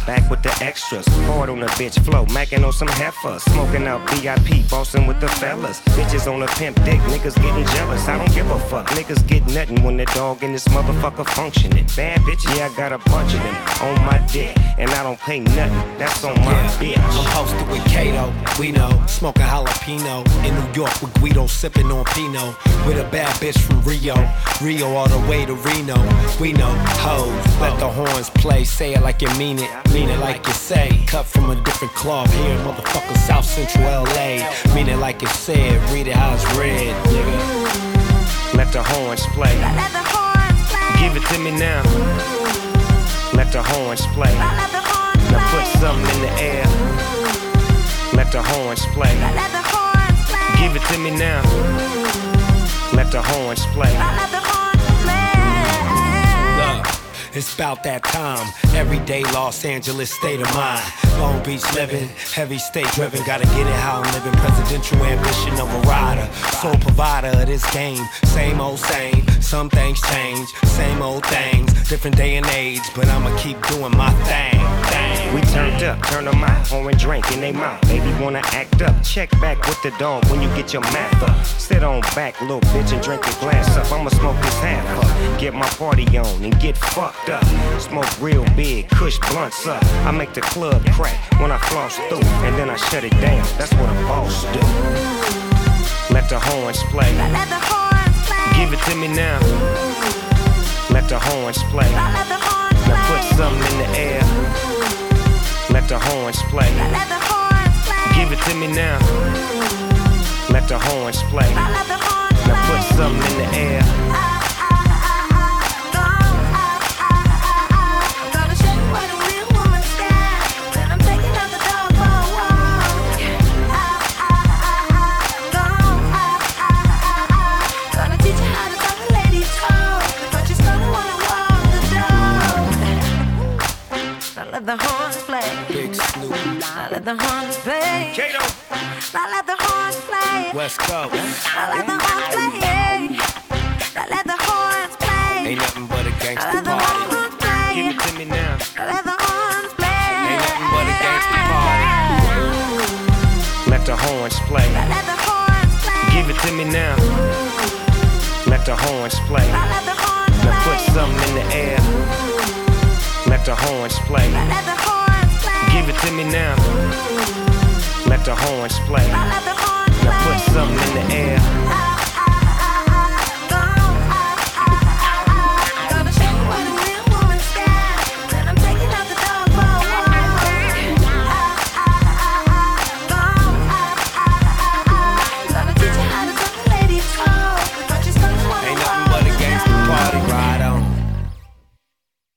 back with the extras. Hard on the bitch flow, macking on some heifers. Smoking out VIP, bossing with the fellas. Bitches on a pimp dick, niggas getting jealous. I don't give a fuck, niggas get nothing when the dog in this motherfucker functioning. Bad bitches, yeah, I got a bunch of them on my dick, and I don't pay nothing, that's on my bitch. I'm hosted with Kato, we know, smoking jalapeno. In New York with Guido, sipping on Pinot. With a bad bitch from Rio, Rio all the way to Reno. We know, hoes, let the horns play. Say it like you mean it like you say. Cut from a different cloth here, motherfucker, South Central LA. Mean it like you said, read it how it's read, nigga. Let the horns play. Let the horns play. Give it to me now. Let the horns play. Let the horns Now play. put something in the air. Let the horns play. Let the horns play. Give it to me now. Let the horns play. Let the horns play. Look, it's about that time. Everyday Los Angeles state of mind. Long Beach living, heavy state driven. Gotta get it how I'm living. Presidential ambition of a rider. Sole provider of this game. Same old same. Some things change. Same old things. Different day and age. But I'ma keep doing my thing. We turned up, turn them out, pouring drink in they mouth. Baby wanna act up, check back with the dog when you get your math up. Sit on back, little bitch, and drink your glass up. I'ma smoke this half up, get my party on and get fucked up. Smoke real big, kush blunts up. I make the club crack when I floss through, and then I shut it down. That's what a boss do. Let the horns play. Let the horns play. Give it to me now. Let the horns play. Let the horns play. Now put something in the air. Let the horns play. Let the horns play. Give it to me now. Let the horns play. Let the horns play. Now put something in the air. I'm gonna show you what a real woman's got. When I'm taking out the dog for a walk. Gonna teach you how to talk a lady talk. But you're gonna wanna walk the dog. Now let the horns play. Big Snoop, Now let the horns play. Kato. Now let the horns play. West Coast. Now let the horns play. Now let the horns play. Ain't nothing but a Now gangster let the party. horns play. Give it to me now. Now let the horns play. Ain't nothing but a gangster party. Let the horns play. Now let the horns play. Give it to me now. Let the horns play. Now let the horns Now put play. something in the air. Let the horns play. Now let the horns play. Give it to me now. Let the horns play. Now let the horns Now put play. something in the air.